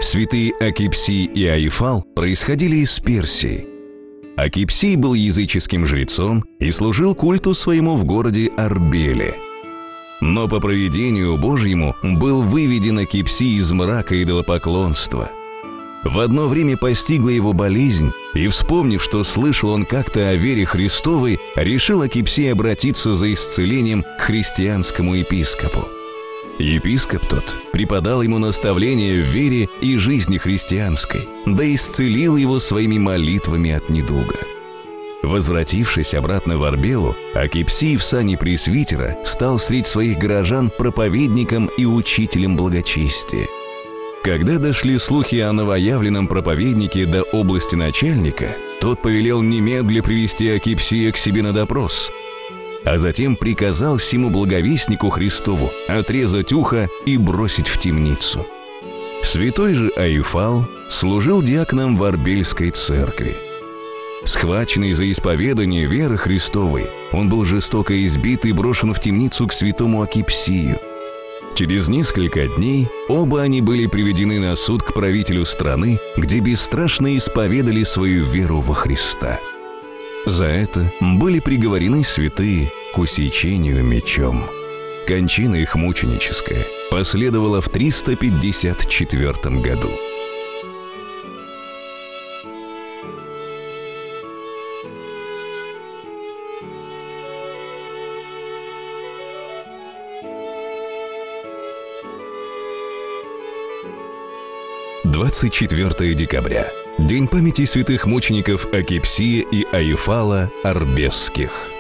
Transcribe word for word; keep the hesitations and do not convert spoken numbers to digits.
Святые Акипсий и Аифал происходили из Персии. Акипсий был языческим жрецом и служил культу своему в городе Арбеле. Но по провидению Божьему был выведен Акипсий из мрака идолопоклонства. В одно время постигла его болезнь, и, вспомнив, что слышал он как-то о вере Христовой, решил Акипсий обратиться за исцелением к христианскому епископу. Епископ тот преподал ему наставления в вере и жизни христианской, да исцелил его своими молитвами от недуга. Возвратившись обратно в Арбелу, Акипсий в сане пресвитера стал среди своих горожан проповедником и учителем благочестия. Когда дошли слухи о новоявленном проповеднике до области начальника, тот повелел немедля привести Акипсия к себе на допрос, а затем приказал всему благовестнику Христову отрезать ухо и бросить в темницу. Святой же Аифал служил диаконом в Арбельской церкви. Схваченный за исповедание веры Христовой, он был жестоко избит и брошен в темницу к святому Акипсию. Через несколько дней оба они были приведены на суд к правителю страны, где бесстрашно исповедали свою веру во Христа. За это были приговорены святые к усечению мечом. Кончина их мученическая последовала в триста пятьдесят четвёртом году. двадцать четвёртое декабря. День памяти святых мучеников Акипсия и Аифала Арбесских.